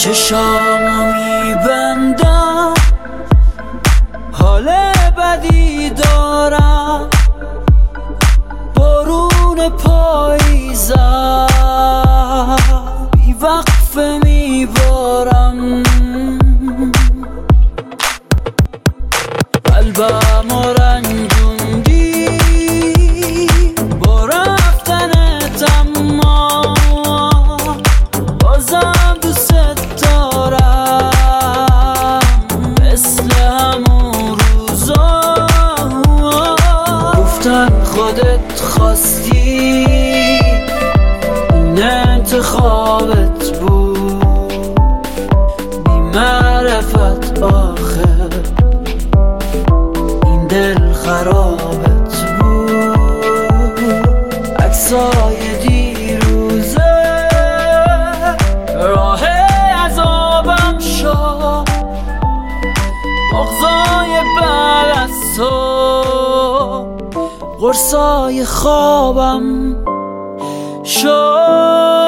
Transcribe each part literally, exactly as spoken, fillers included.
چشامو میبندم حال بدی دارم، بارون پاییزم بی وقفه میبارم، قلبمو رنجوندی با رفتنت، اما بازم دوست دارم مثل همون روزا. گفتن خودت خواستی این انتخابت بود، بی معرفت آخه این دل خرابت بود. عکسای دیروزه راه عذابم شد، مغزای بعد از تو قرصای خوابم شد.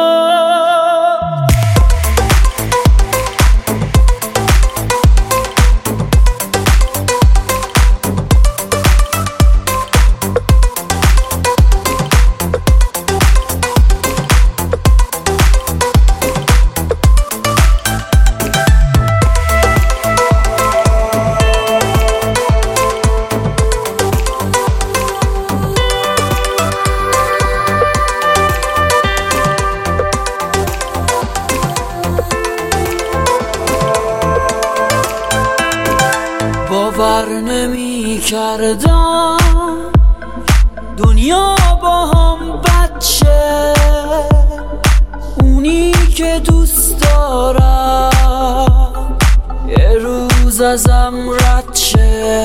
باور نمی کردم دنیا با هم بد شه، اونی که دوست دارم یه روز ازم رد شه.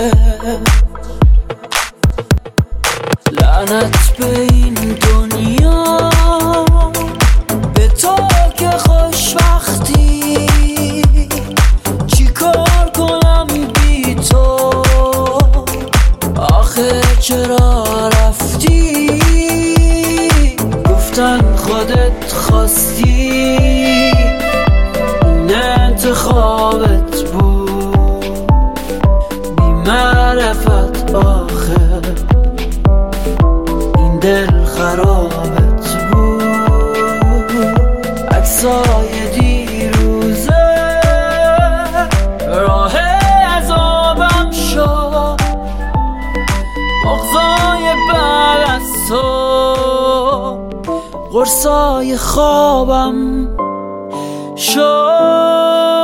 لعنت به این دنیا، به تو که خوشبختی، چیکار کنم بی تو؟ آخه چرا رفتی؟ گفتن خودت خواستی این انتخابت بود، بی معرفت آخه این دل خرابت بود. عکسای دیروزه راه عذابم شد، مغزای بعد از تو قرصای خوابم شد.